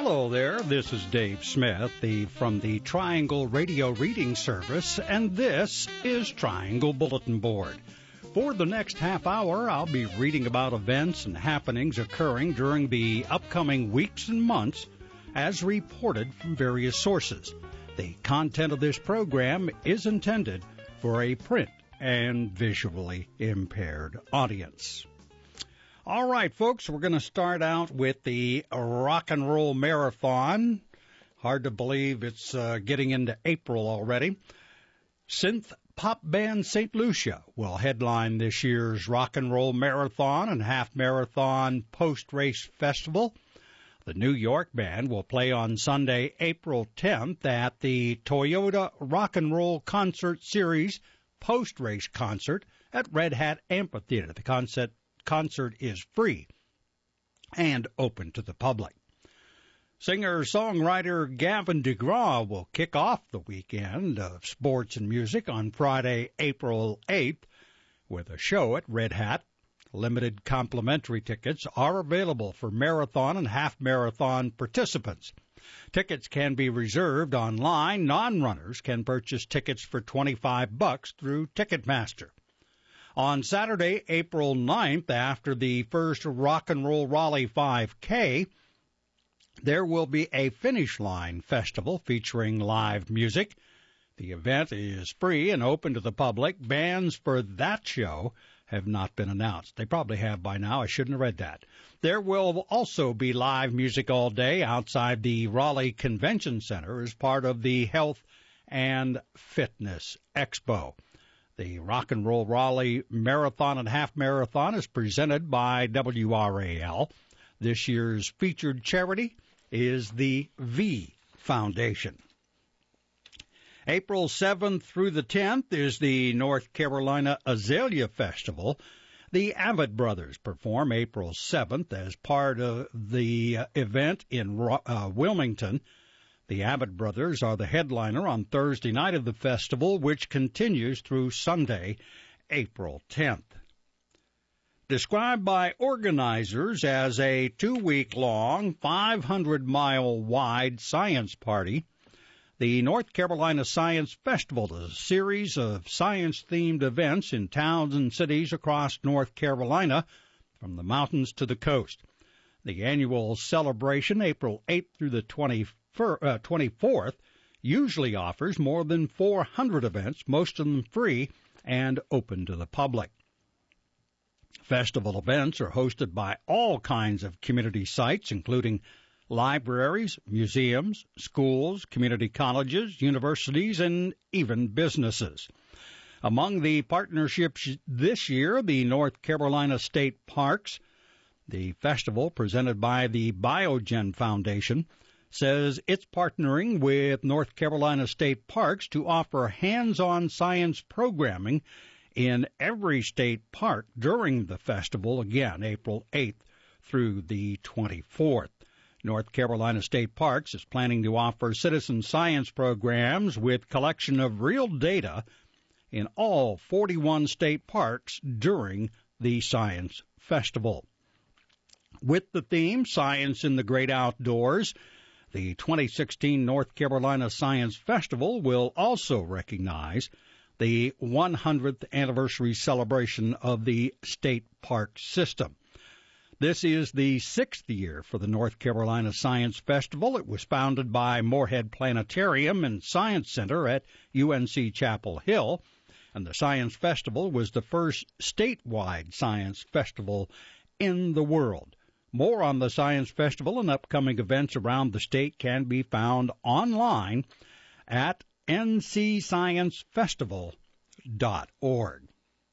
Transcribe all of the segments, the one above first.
Hello there, this is Dave Smith from the Triangle Radio Reading Service, and this is Triangle Bulletin Board. For the next half hour, I'll be reading about events and happenings occurring during the upcoming weeks and months as reported from various sources. The content of this program is intended for a print and visually impaired audience. All right, folks, we're going to start out with the Rock and Roll Marathon. Hard to believe it's getting into April already. Synth pop band St. Lucia will headline this year's Rock and Roll Marathon and Half Marathon Post-Race Festival. The New York band will play on Sunday, April 10th at the Toyota Rock and Roll Concert Series Post-Race Concert at Red Hat Amphitheater. The concert is free and open to the public. Singer-songwriter Gavin DeGraw will kick off the weekend of sports and music on Friday, April 8th, with a show at Red Hat. Limited complimentary tickets are available for marathon and half-marathon participants. Tickets can be reserved online. Non-runners can purchase tickets for $25 through Ticketmaster. On Saturday, April 9th, after the first Rock and Roll Raleigh 5K, there will be a finish line festival featuring live music. The event is free and open to the public. Bands for that show have not been announced. They probably have by now. I shouldn't have read that. There will also be live music all day outside the Raleigh Convention Center as part of the Health and Fitness Expo. The Rock and Roll Raleigh Marathon and Half Marathon is presented by WRAL. This year's featured charity is the V Foundation. April 7th through the 10th is the North Carolina Azalea Festival. The Avett Brothers perform April 7th as part of the event in Wilmington. The Avett Brothers are the headliner on Thursday night of the festival, which continues through Sunday, April 10th. Described by organizers as a 2-week-long, 500-mile-wide science party, the North Carolina Science Festival is a series of science-themed events in towns and cities across North Carolina, from the mountains to the coast. The annual celebration, April 8th through the 24th, usually offers more than 400 events, most of them free and open to the public. Festival events are hosted by all kinds of community sites, including libraries, museums, schools, community colleges, universities, and even businesses. Among the partnerships this year, the North Carolina State Parks. The festival, presented by the Biogen Foundation, says it's partnering with North Carolina State Parks to offer hands-on science programming in every state park during the festival, again, April 8th through the 24th. North Carolina State Parks is planning to offer citizen science programs with collection of real data in all 41 state parks during the Science Festival. With the theme, Science in the Great Outdoors, the 2016 North Carolina Science Festival will also recognize the 100th anniversary celebration of the state park system. This is the 6th year for the North Carolina Science Festival. It was founded by Moorhead Planetarium and Science Center at UNC Chapel Hill, and the Science Festival was the first statewide science festival in the world. More on the Science Festival and upcoming events around the state can be found online at ncsciencefestival.org.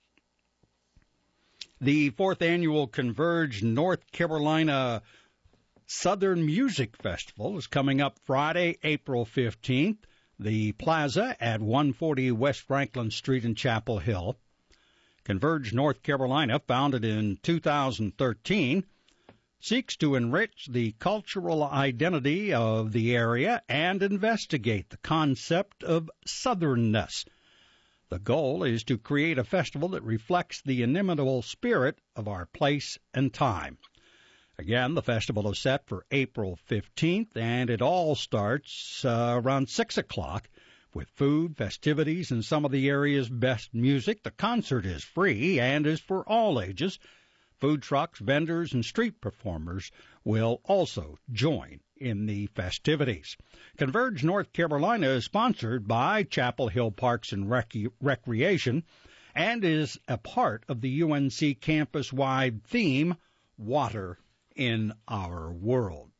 The 4th Annual Converge North Carolina Southern Music Festival is coming up Friday, April 15th, the Plaza at 140 West Franklin Street in Chapel Hill. Converge North Carolina, founded in 2013, seeks to enrich the cultural identity of the area and investigate the concept of Southernness. The goal is to create a festival that reflects the inimitable spirit of our place and time. Again, the festival is set for April 15th, and it all starts around 6 o'clock with food, festivities, and some of the area's best music. The concert is free and is for all ages. Food trucks, vendors, and street performers will also join in the festivities. Converge North Carolina is sponsored by Chapel Hill Parks and Recreation and is a part of the UNC campus-wide theme, Water in Our World.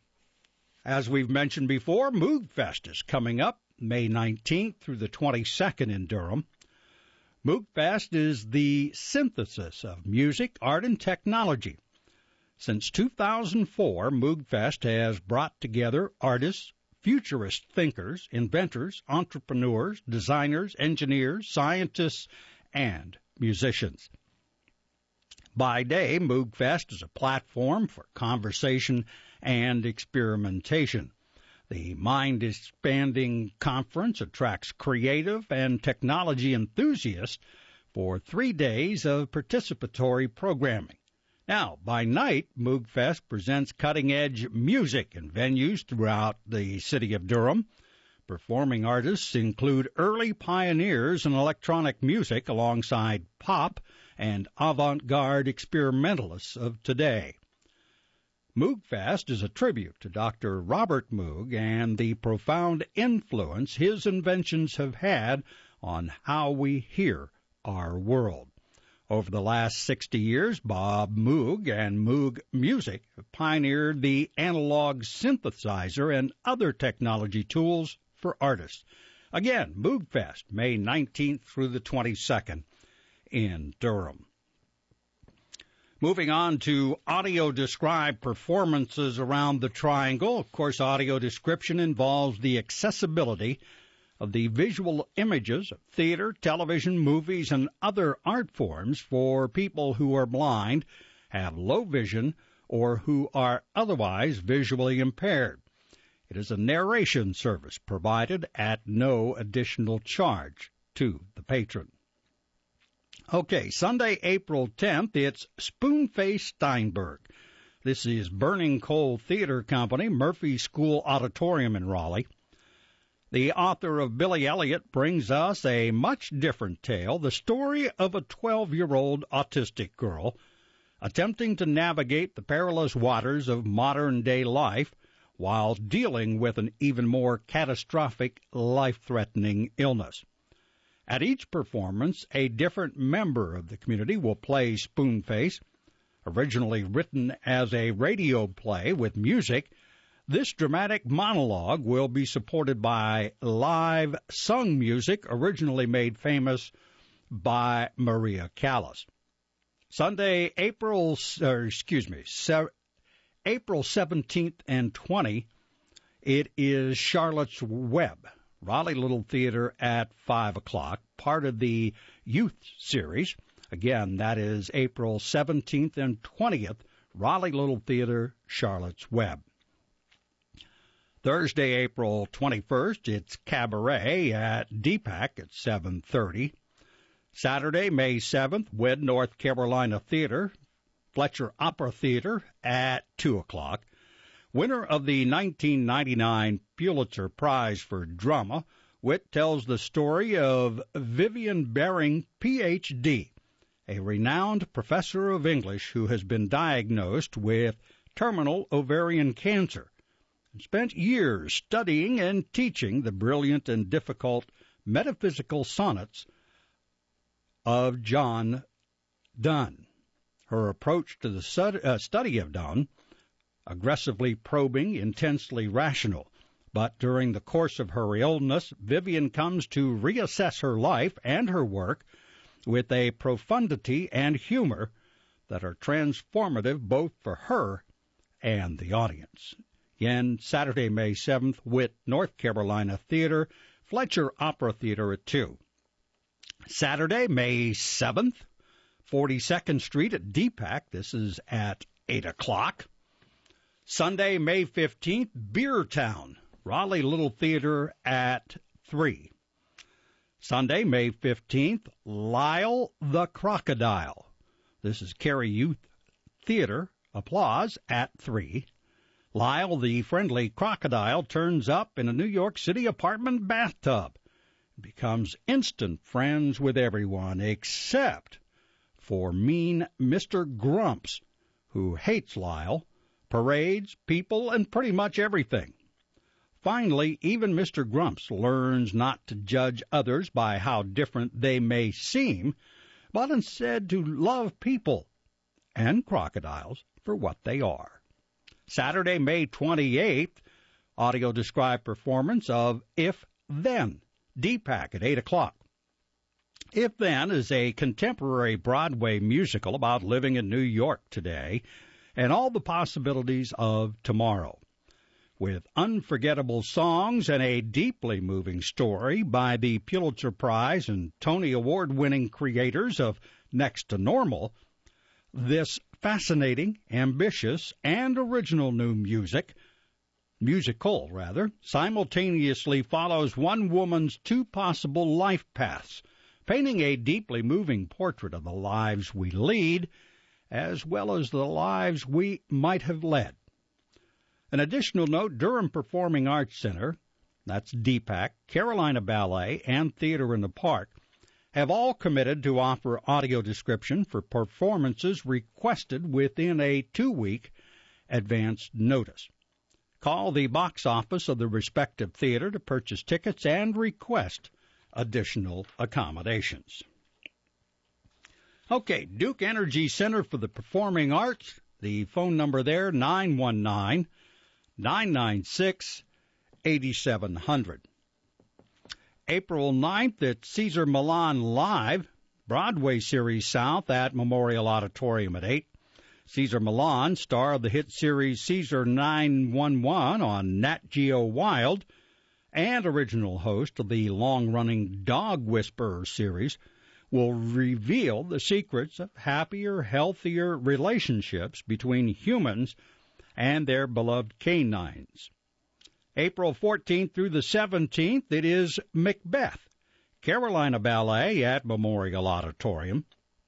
As we've mentioned before, Moogfest is coming up May 19th through the 22nd in Durham. Moogfest is the synthesis of music, art, and technology. Since 2004, Moogfest has brought together artists, futurist thinkers, inventors, entrepreneurs, designers, engineers, scientists, and musicians. By day, Moogfest is a platform for conversation and experimentation. The mind-expanding conference attracts creative and technology enthusiasts for 3 days of participatory programming. Now, by night, Moogfest presents cutting-edge music in venues throughout the city of Durham. Performing artists include early pioneers in electronic music alongside pop and avant-garde experimentalists of today. Moogfest is a tribute to Dr. Robert Moog and the profound influence his inventions have had on how we hear our world. Over the last 60 years, Bob Moog and Moog Music have pioneered the analog synthesizer and other technology tools for artists. Again, Moogfest, May 19th through the 22nd in Durham. Moving on to audio-described performances around the Triangle. Of course, audio description involves the accessibility of the visual images of theater, television, movies, and other art forms for people who are blind, have low vision, or who are otherwise visually impaired. It is a narration service provided at no additional charge to the patron. Okay, Sunday, April 10th, it's Spoonface Steinberg. This is Burning Coal Theater Company, Murphy School Auditorium in Raleigh. The author of Billy Elliot brings us a much different tale, the story of a 12-year-old autistic girl attempting to navigate the perilous waters of modern-day life while dealing with an even more catastrophic, life-threatening illness. At each performance, a different member of the community will play Spoonface. Originally written as a radio play with music, this dramatic monologue will be supported by live sung music originally made famous by Maria Callas. Sunday, April 17th and 20th, it is Charlotte's Web, Raleigh Little Theater at 5 o'clock, part of the Youth Series. Again, that is April 17th and 20th, Raleigh Little Theater, Charlotte's Web. Thursday, April 21st, it's Cabaret at DPAC at 7:30. Saturday, May 7th, WED North Carolina Theater, Fletcher Opera Theater at 2 o'clock. Winner of the 1999 Pulitzer Prize for Drama, Wit tells the story of Vivian Baring, Ph.D., a renowned professor of English who has been diagnosed with terminal ovarian cancer and spent years studying and teaching the brilliant and difficult metaphysical sonnets of John Donne. Her approach to the study of Donne, aggressively probing, intensely rational. But during the course of her illness, Vivian comes to reassess her life and her work with a profundity and humor that are transformative both for her and the audience. Again, Saturday, May 7th, WIT North Carolina Theater, Fletcher Opera Theater at 2. Saturday, May 7th, 42nd Street at DPAC. This is at 8 o'clock. Sunday, May 15th, Beer Town, Raleigh Little Theater at 3. Sunday, May 15th, Lyle the Crocodile. This is Cary Youth Theater, Applause at 3. Lyle the friendly crocodile turns up in a New York City apartment bathtub. Becomes instant friends with everyone except for mean Mr. Grumps, who hates Lyle, parades, people, and pretty much everything. Finally, even Mr. Grumps learns not to judge others by how different they may seem, but instead to love people and crocodiles for what they are. Saturday, May 28th, audio-described performance of If Then, DPAC at 8 o'clock. If Then is a contemporary Broadway musical about living in New York today and all the possibilities of tomorrow. With unforgettable songs and a deeply moving story by the Pulitzer Prize and Tony Award-winning creators of Next to Normal, this fascinating, ambitious, and original new musical, simultaneously follows one woman's two possible life paths, painting a deeply moving portrait of the lives we lead, as well as the lives we might have led. An additional note, Durham Performing Arts Center, that's DPAC, Carolina Ballet, and Theater in the Park, have all committed to offer audio description for performances requested within a 2-week advance notice. Call the box office of the respective theater to purchase tickets and request additional accommodations. Okay, Duke Energy Center for the Performing Arts, the phone number there, 919-996-8700. April 9th at Cesar Millan Live, Broadway Series South at Memorial Auditorium at 8. Cesar Millan, star of the hit series Caesar 911 on Nat Geo Wild, and original host of the long-running Dog Whisperer series, will reveal the secrets of happier, healthier relationships between humans and their beloved canines. April 14th through the 17th, it is Macbeth, Carolina Ballet at Memorial Auditorium.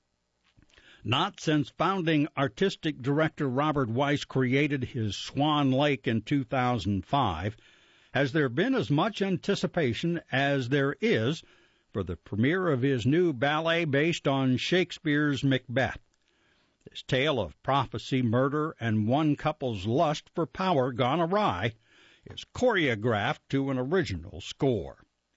Not since founding artistic director Robert Weiss created his Swan Lake in 2005 has there been as much anticipation as there is for the premiere of his new ballet based on Shakespeare's Macbeth. This tale of prophecy, murder, and one couple's lust for power gone awry is choreographed to an original score.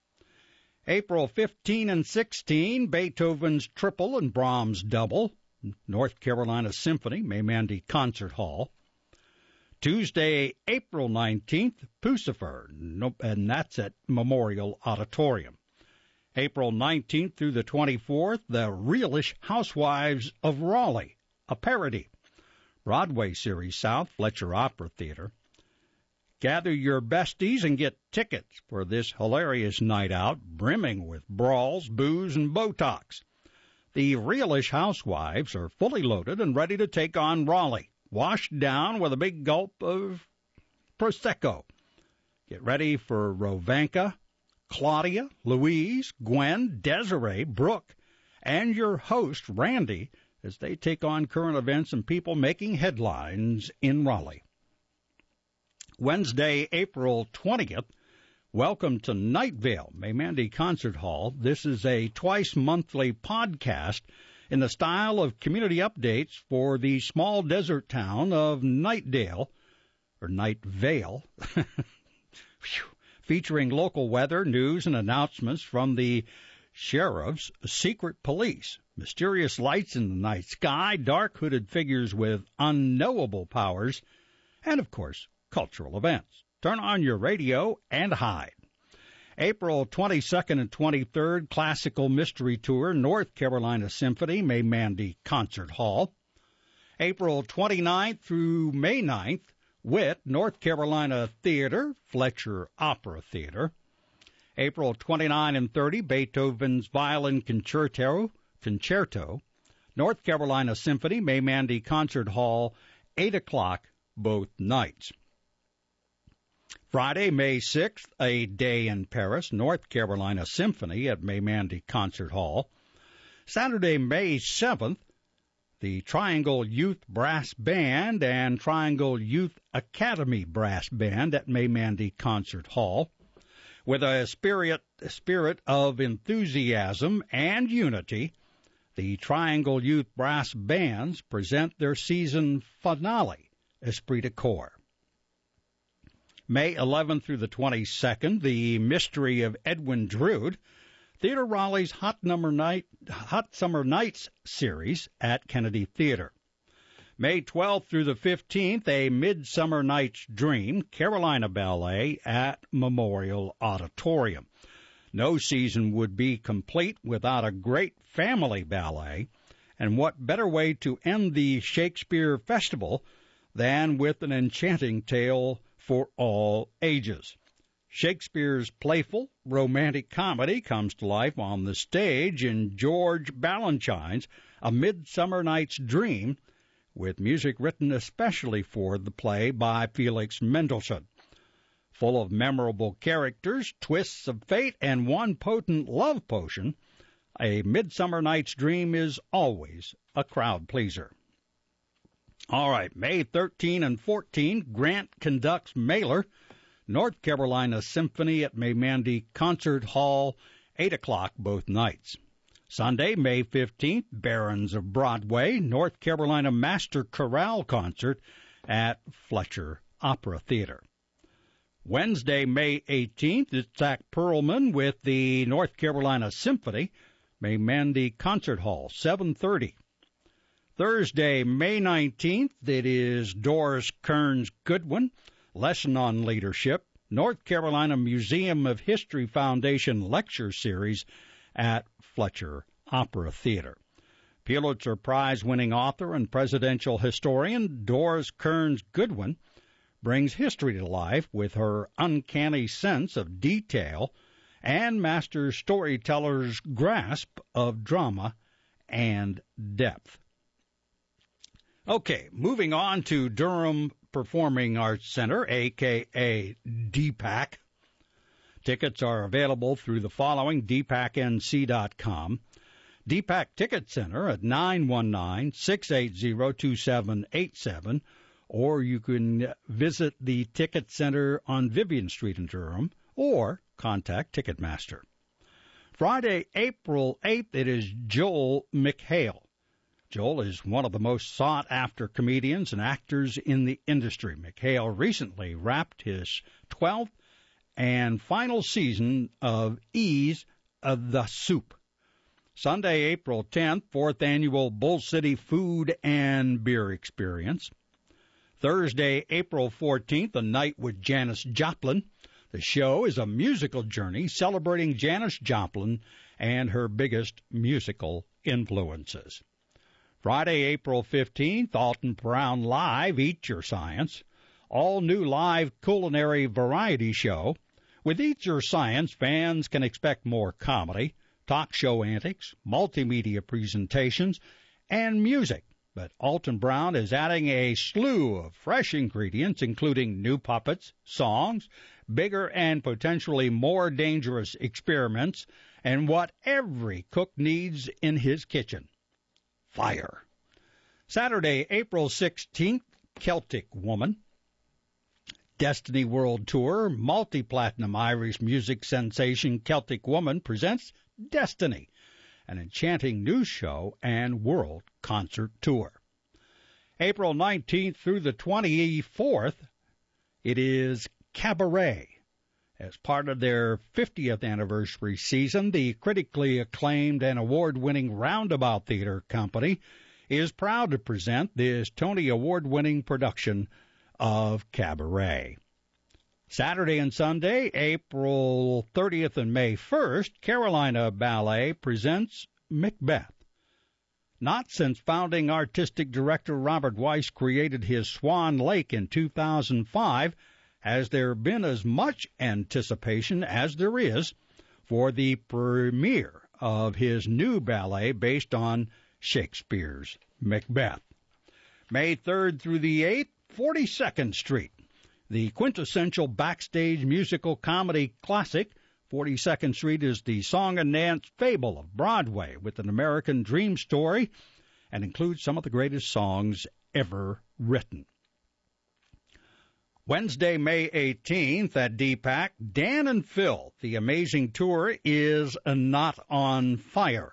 April 15 and 16, Beethoven's Triple and Brahms' Double, North Carolina Symphony, Maymandy Concert Hall. Tuesday, April 19th, Pucifer, and that's at Memorial Auditorium. April 19th through the 24th, The Realish Housewives of Raleigh, a parody. Broadway Series South, Fletcher Opera Theater. Gather your besties and get tickets for this hilarious night out, brimming with brawls, booze, and Botox. The Realish Housewives are fully loaded and ready to take on Raleigh, washed down with a big gulp of Prosecco. Get ready for Rovanka, Claudia, Louise, Gwen, Desiree, Brooke, and your host, Randy, as they take on current events and people making headlines in Raleigh. Wednesday, April 20th, welcome to Night Vale, Maymandy Concert Hall. This is a twice-monthly podcast in the style of community updates for the small desert town of Nightdale, or Night Vale, featuring local weather, news, and announcements from the sheriff's secret police, mysterious lights in the night sky, dark hooded figures with unknowable powers, and, of course, cultural events. Turn on your radio and hide. April 22nd and 23rd, Classical Mystery Tour, North Carolina Symphony, Maymandy Concert Hall. April 29th through May 9th, WIT, North Carolina Theater, Fletcher Opera Theater. April 29 and 30, Beethoven's Violin Concerto, North Carolina Symphony, Maymandy Concert Hall, 8 o'clock both nights. Friday, May 6th, A Day in Paris, North Carolina Symphony at Maymandy Concert Hall. Saturday, May 7th, the Triangle Youth Brass Band and Triangle Youth Academy Brass Band at Maymandy Concert Hall. With a spirit of enthusiasm and unity, the Triangle Youth Brass Bands present their season finale, Esprit de Corps. May 11th through the 22nd, The Mystery of Edwin Drood, Theatre Raleigh's Hot Summer Nights series at Kennedy Theatre. May 12th through the 15th, A Midsummer Night's Dream, Carolina Ballet at Memorial Auditorium. No season would be complete without a great family ballet, and what better way to end the Shakespeare Festival than with an enchanting tale for all ages. Shakespeare's playful, romantic comedy comes to life on the stage in George Balanchine's A Midsummer Night's Dream, with music written especially for the play by Felix Mendelssohn. Full of memorable characters, twists of fate, and one potent love potion, A Midsummer Night's Dream is always a crowd pleaser. All right, May 13 and 14, Grant conducts Mailer, North Carolina Symphony at Maymandy Concert Hall, 8 o'clock both nights. Sunday, May 15th, Barons of Broadway, North Carolina Master Chorale Concert at Fletcher Opera Theater. Wednesday, May 18th, it's Zach Perlman with the North Carolina Symphony, Maymandy Concert Hall, 7:30. Thursday, May 19th, it is Doris Kearns Goodwin, Lesson on Leadership, North Carolina Museum of History Foundation Lecture Series at Fletcher Opera Theater. Pulitzer Prize-winning author and presidential historian Doris Kearns Goodwin brings history to life with her uncanny sense of detail and master storyteller's grasp of drama and depth. Okay, moving on to Durham Performing Arts Center, a.k.a. DPAC. Tickets are available through the following, dpacnc.com. DPAC Ticket Center at 919-680-2787, or you can visit the Ticket Center on Vivian Street in Durham, or contact Ticketmaster. Friday, April 8th, it is Joel McHale. Joel is one of the most sought-after comedians and actors in the industry. McHale recently wrapped his 12th and final season of Ease of the Soup. Sunday, April 10th, 4th Annual Bull City Food and Beer Experience. Thursday, April 14th, A Night with Janis Joplin. The show is a musical journey celebrating Janis Joplin and her biggest musical influences. Friday, April 15th, Alton Brown Live, Eat Your Science, all-new live culinary variety show. With Eat Your Science, fans can expect more comedy, talk show antics, multimedia presentations, and music. But Alton Brown is adding a slew of fresh ingredients, including new puppets, songs, bigger and potentially more dangerous experiments, and what every cook needs in his kitchen: fire. Saturday, April 16th, Celtic Woman. Destiny World Tour, multi-platinum Irish music sensation Celtic Woman presents Destiny, an enchanting new show and world concert tour. April 19th through the 24th, it is Cabaret. As part of their 50th anniversary season, the critically acclaimed and award-winning Roundabout Theater Company is proud to present this Tony Award-winning production of Cabaret. Saturday and Sunday, April 30th and May 1st, Carolina Ballet presents Macbeth. Not since founding artistic director Robert Weiss created his Swan Lake in 2005 has there been as much anticipation as there is for the premiere of his new ballet based on Shakespeare's Macbeth. May 3rd through the 8th, 42nd Street, the quintessential backstage musical comedy classic. 42nd Street is the song and dance fable of Broadway with an American dream story and includes some of the greatest songs ever written. Wednesday, May 18th at DPAC, Dan and Phil, The Amazing Tour is Not on Fire.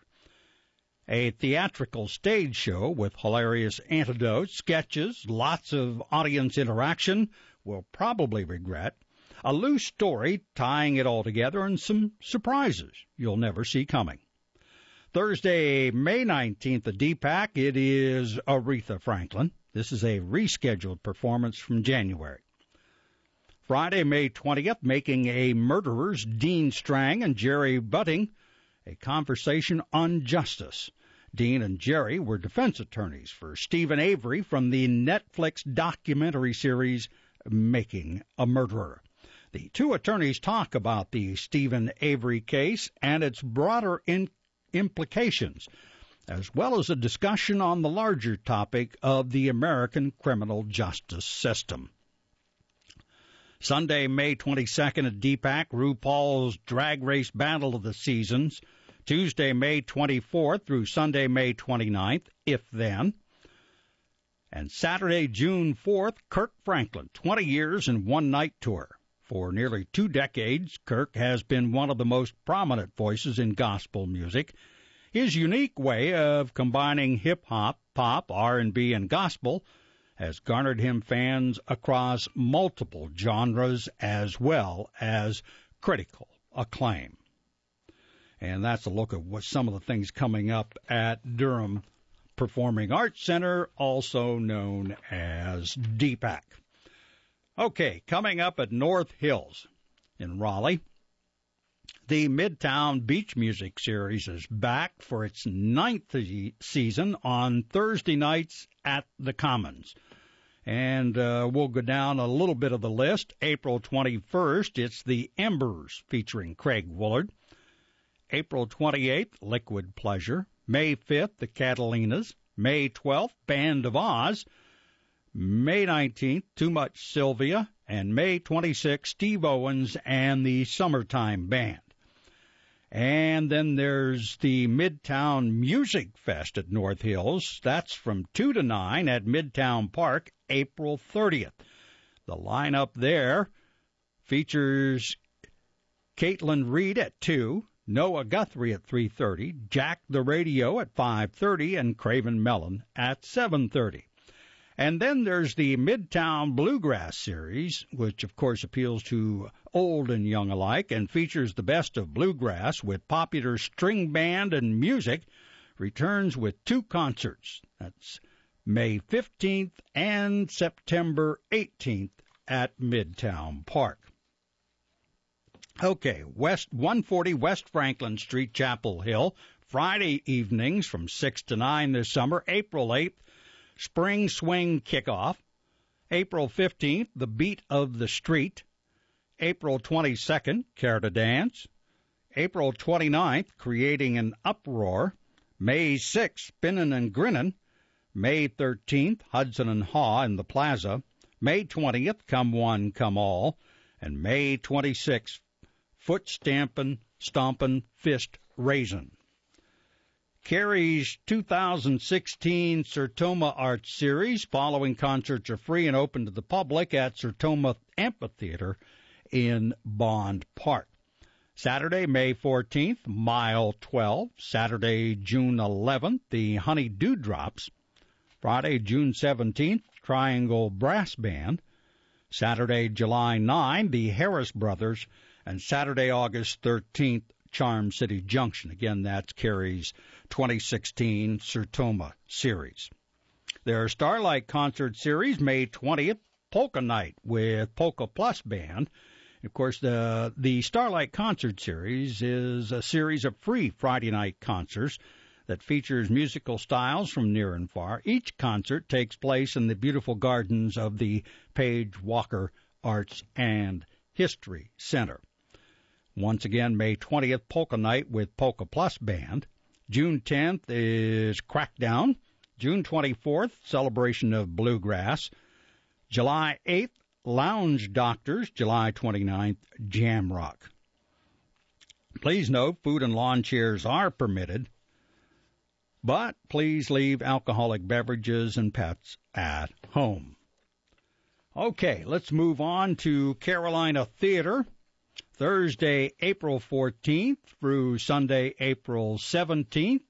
A theatrical stage show with hilarious anecdotes, sketches, lots of audience interaction, will probably regret, a loose story tying it all together, and some surprises you'll never see coming. Thursday, May 19th at DPAC, it is Aretha Franklin. This is a rescheduled performance from January. Friday, May 20th, Making a Murderers, Dean Strang and Jerry Budding, a conversation on justice. Dean and Jerry were defense attorneys for Stephen Avery from the Netflix documentary series Making a Murderer. The two attorneys talk about the Stephen Avery case and its broader implications, as well as a discussion on the larger topic of the American criminal justice system. Sunday, May 22nd at DPAC, RuPaul's Drag Race Battle of the Seasons. Tuesday, May 24th through Sunday, May 29th, If Then. And Saturday, June 4th, Kirk Franklin, 20 Years and One Night Tour. For nearly 2 decades, Kirk has been one of the most prominent voices in gospel music. His unique way of combining hip-hop, pop, R&B, and gospel has garnered him fans across multiple genres as well as critical acclaim. And that's a look at what some of the things coming up at Durham Performing Arts Center, also known as DPAC. Okay, coming up at North Hills in Raleigh, the Midtown Beach Music Series is back for its 9th season on Thursday nights at the Commons. And we'll go down a little bit of the list. April 21st, it's the Embers featuring Craig Woolard. April 28th, Liquid Pleasure. May 5th, the Catalinas. May 12th, Band of Oz. May 19th, Too Much Sylvia. And May 26th, Steve Owens and the Summertime Band. And then there's the Midtown Music Fest at North Hills. That's from 2 to 9 at Midtown Park, April 30th. The lineup there features Caitlin Reed at 2, Noah Guthrie at 3:30, Jack the Radio at 5:30, and Craven Mellon at 7:30. And then there's the Midtown Bluegrass Series, which, of course, appeals to old and young alike and features the best of bluegrass with popular string band and music, returns with 2 concerts. That's May 15th and September 18th at Midtown Park. Okay, 140 West Franklin Street, Chapel Hill, Friday evenings from 6 to 9 this summer, April 8th. Spring Swing Kickoff. April 15th, The Beat of the Street. April 22nd, Care to Dance. April 29th, Creating an Uproar. May 6th, Spinnin' and Grinnin'. May 13th, Hudson and Haw in the Plaza. May 20th, Come One, Come All. And May 26th, Foot Stampin', Stompin', Fist Raisin. Carey's 2016 Sertoma Arts Series. Following concerts are free and open to the public at Sertoma Amphitheater in Bond Park. Saturday, May 14th, Mile 12. Saturday, June 11th, the Honey Dewdrops. Friday, June 17th, Triangle Brass Band. Saturday, July 9, the Harris Brothers. And Saturday, August 13th, Charm City Junction. Again, that's Carey's 2016 Sertoma Series. Their Starlight Concert Series, May 20th, Polka Night with Polka Plus Band. Of course, the Starlight Concert Series is a series of free Friday night concerts that features musical styles from near and far. Each concert takes place in the beautiful gardens of the Page Walker Arts and History Center. Once again, May 20th, Polka Night with Polka Plus Band. June 10th is Crackdown. June 24th, Celebration of Bluegrass. July 8th, Lounge Doctors. July 29th, Jam Rock. Please note, food and lawn chairs are permitted. but please leave alcoholic beverages and pets at home. Okay, let's move on to Carolina Theater. Thursday, April 14th through Sunday, April 17th,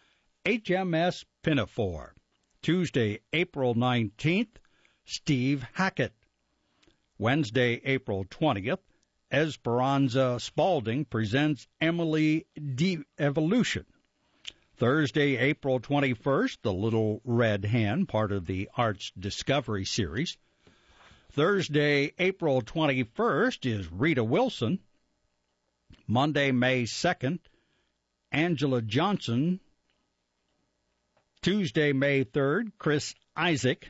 HMS Pinafore. Tuesday, April 19th, Steve Hackett. Wednesday, April 20th, Esperanza Spalding presents Emily De-Evolution. Thursday, April 21st, The Little Red Hen, part of the Arts Discovery series. Thursday, April 21st is Rita Wilson. Monday, May 2nd, Angela Johnson. Tuesday, May 3rd, Chris Isaac.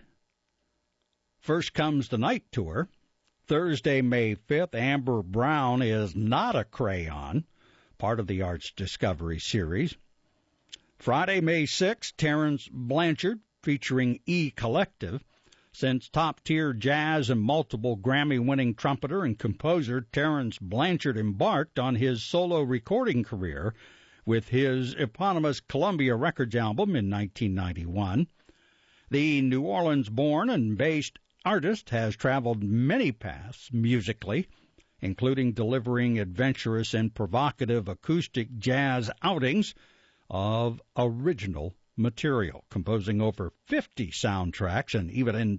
First Comes the Night Tour. Thursday, May 5th, Amber Brown is Not a Crayon, part of the Arts Discovery series. Friday, May 6th, Terrence Blanchard, featuring E Collective. Since top-tier jazz and multiple Grammy-winning trumpeter and composer Terrence Blanchard embarked on his solo recording career with his eponymous Columbia Records album in 1991, the New Orleans-born and based artist has traveled many paths musically, including delivering adventurous and provocative acoustic jazz outings of original material, composing over 50 soundtracks, and even in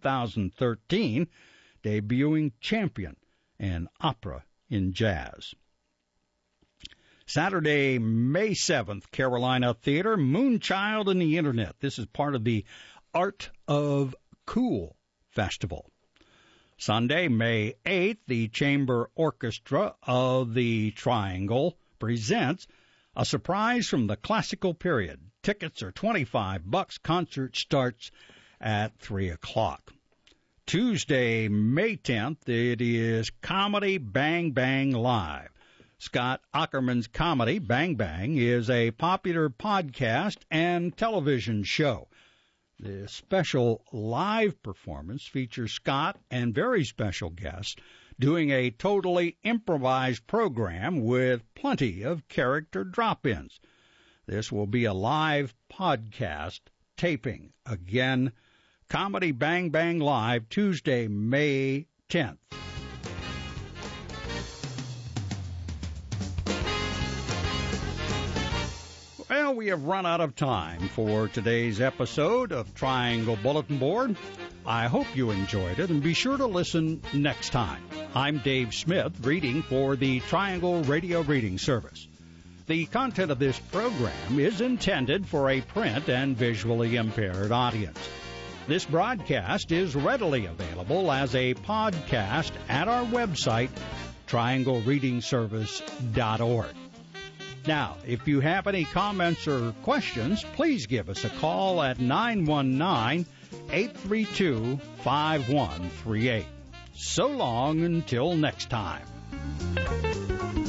2013, debuting Champion, an opera in jazz. Saturday, May 7th, Carolina Theater, Moonchild and the Internet. This is part of the Art of Cool Festival. Sunday, May 8th, the Chamber Orchestra of the Triangle presents A Surprise from the Classical Period. Tickets are $25. Concert starts at 3 o'clock. Tuesday, May 10th, it is Comedy Bang Bang Live. Scott Ackerman's comedy, Bang Bang, is a popular podcast and television show. The special live performance features Scott and very special guests doing a totally improvised program with plenty of character drop-ins. This will be a live podcast taping. Again, Comedy Bang Bang Live, Tuesday, May 10th. Well, we have run out of time for today's episode of Triangle Bulletin Board. I hope you enjoyed it, and be sure to listen next time. I'm Dave Smith, reading for the Triangle Radio Reading Service. The content of this program is intended for a print and visually impaired audience. This broadcast is readily available as a podcast at our website, trianglereadingservice.org. Now, if you have any comments or questions, please give us a call at 919-832-5138. So long until next time.